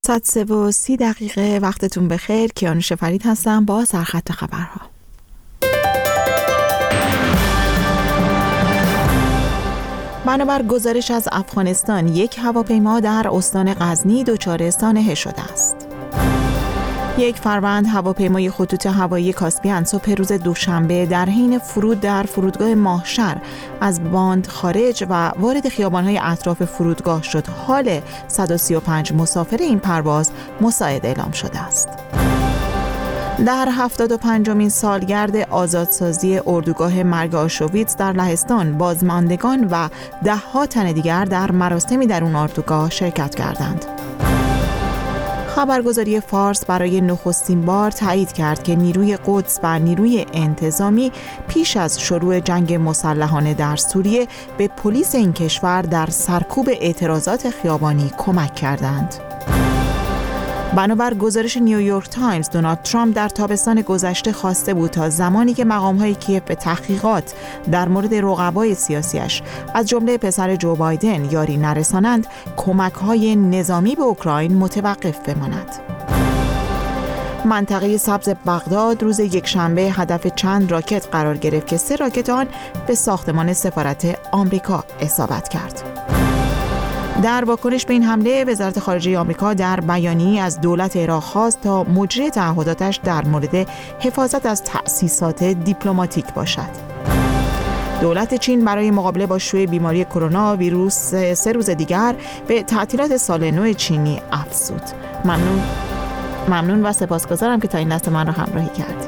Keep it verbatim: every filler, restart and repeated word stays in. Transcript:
ساعت سه و سی دقیقه وقتتون بخیر. کیانوش فرید هستم با سرخط خبرها. بنابر گزارش از افغانستان، یک هواپیما در استان غزنی دچار سانحه شده است. یک فروند هواپیمای خطوط هوایی کاسپیان صبح روز دوشنبه در حین فرود در فرودگاه ماهشهر از باند خارج و وارد خیابان‌های اطراف فرودگاه شد. حال صد و سی و پنج مسافر این پرواز مساعد اعلام شده است. در هفتاد و پنجمین سالگرد آزادسازی اردوگاه مرگ آشویتس در لهستان، بازماندگان و ده‌ها تن دیگر در مراسمی در اون اردوگاه شرکت کردند. خبرگزاری فارس برای نخستین بار تایید کرد که نیروی قدس و نیروی انتظامی پیش از شروع جنگ مسلحانه در سوریه به پلیس این کشور در سرکوب اعتراضات خیابانی کمک کردند. بنابر گزارش نیویورک تایمز، دونالد ترامپ در تابستان گذشته خواسته بود تا زمانی که مقام‌های کیف به تحقیقات در مورد رقبای سیاسیش از جمله پسر جو بایدن یاری نرسانند، کمک‌های نظامی به اوکراین متوقف بماند. منطقه سبز بغداد روز یکشنبه هدف چند راکت قرار گرفت که سه راکت آن به ساختمان سفارت آمریکا اصابت کرد. در واکنش به این حمله، وزارت خارجه آمریکا در بیانیه‌ای از دولت عراق خواست تا مجری تعهداتش در مورد حفاظت از تأسیسات دیپلماتیک باشد. دولت چین برای مقابله با شیوع بیماری کرونا ویروس سه روز دیگر به تعطیلات سال نو چینی افزود. ممنون ممنون و سپاسگزارم که تا این لحظه من را همراهی کرد.